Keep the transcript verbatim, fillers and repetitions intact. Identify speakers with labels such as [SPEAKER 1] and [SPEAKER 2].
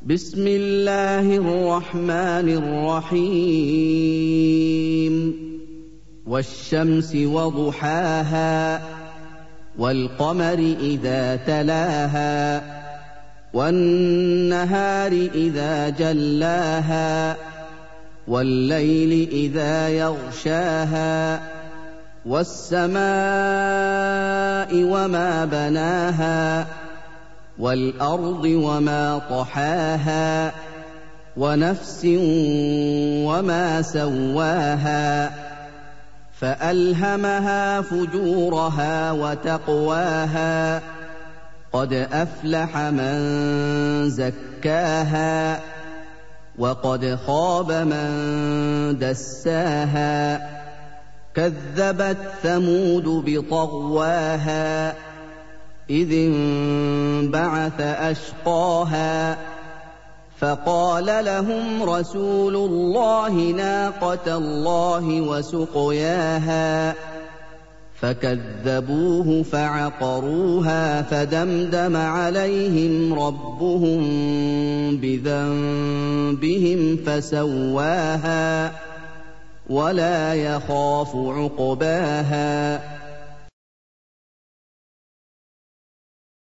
[SPEAKER 1] بسم الله الرحمن الرحيم والشمس وضحاها والقمر إذا تلاها والنهار إذا جلاها والليل إذا يغشاها والسماء وما بناها والأرض وما طحاها ونفس وما سواها فألهمها فجورها وتقواها قد أفلح من زكاها وقد خاب من دساها كذبت ثمود بطغواها إذ انبعث أشقاها فقال لهم رسول الله ناقة الله وسقياها فكذبوه فعقروها فدمدم عليهم ربهم بذنبهم فسواها ولا يخاف عقباها